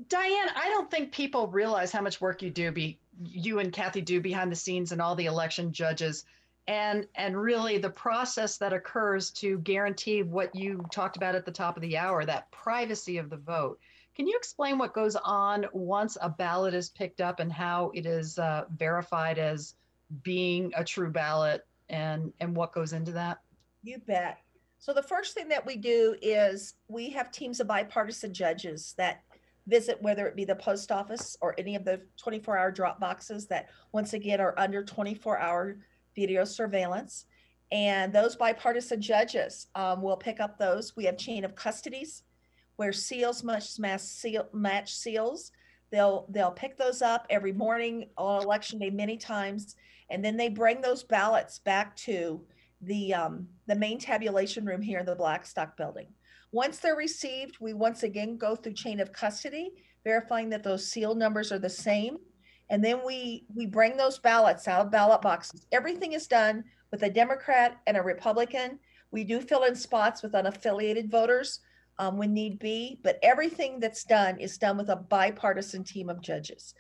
Diane, I don't think people realize how much work you and Kathy do behind the scenes and all the election judges and really the process that occurs to guarantee what you talked about at the top of the hour, that privacy of the vote. Can you explain what goes on once a ballot is picked up and how it is verified as being a true ballot and what goes into that? You bet. So the first thing that we do is we have teams of bipartisan judges that visit, whether it be the post office or any of the 24-hour drop boxes that once again are under 24-hour video surveillance. And those bipartisan judges will pick up those. We have chain of custodies where seals match seals. They'll pick those up every morning on election day many times, and then they bring those ballots back to the main tabulation room here in the Blackstock building. Once they're received, we once again go through chain of custody, verifying that those seal numbers are the same. And then we bring those ballots out of ballot boxes. Everything is done with a Democrat and a Republican. We do fill in spots with unaffiliated voters when need be, but everything that's done is done with a bipartisan team of judges.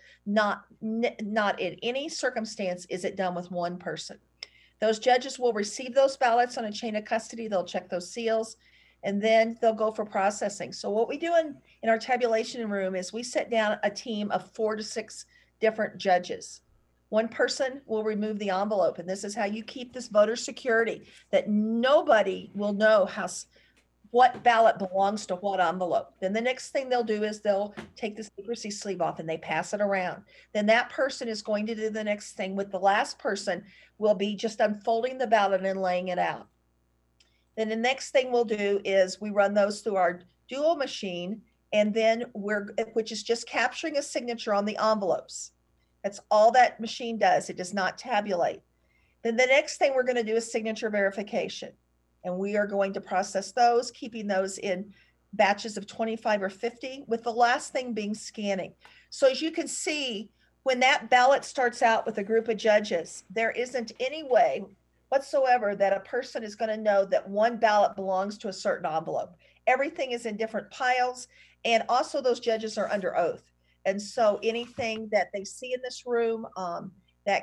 Not in any circumstance is it done with one person. Those judges will receive those ballots on a chain of custody. They'll check those seals, and then they'll go for processing. So what we do in our tabulation room is we set down a team of 4 to 6 different judges. One person will remove the envelope, and this is how you keep this voter security, that nobody will know what ballot belongs to what envelope. Then the next thing they'll do is they'll take the secrecy sleeve off and they pass it around. Then that person is going to do the next thing with the last person will be just unfolding the ballot and laying it out. Then the next thing we'll do is we run those through our dual machine, and then which is just capturing a signature on the envelopes. That's all that machine does. It does not tabulate. Then the next thing we're going to do is signature verification. And we are going to process those, keeping those in batches of 25 or 50, with the last thing being scanning. So as you can see, when that ballot starts out with a group of judges, there isn't any way whatsoever that a person is going to know that one ballot belongs to a certain envelope. Everything is in different piles, and also those judges are under oath. And so anything that they see in this room that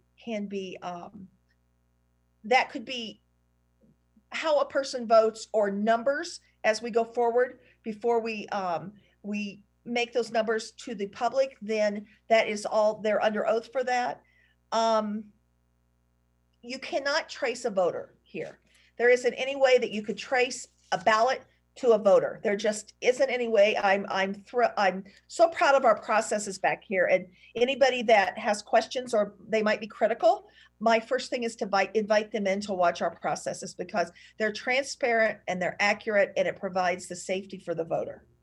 that could be how a person votes or numbers as we go forward before we make those numbers to the public, then that is all, they're under oath for that. You cannot trace a voter here. There isn't any way that you could trace a ballot to a voter. There just isn't any way. I'm so proud of our processes back here, and anybody that has questions or they might be critical, my first thing is to invite them in to watch our processes, because they're transparent and they're accurate, and it provides the safety for the voter.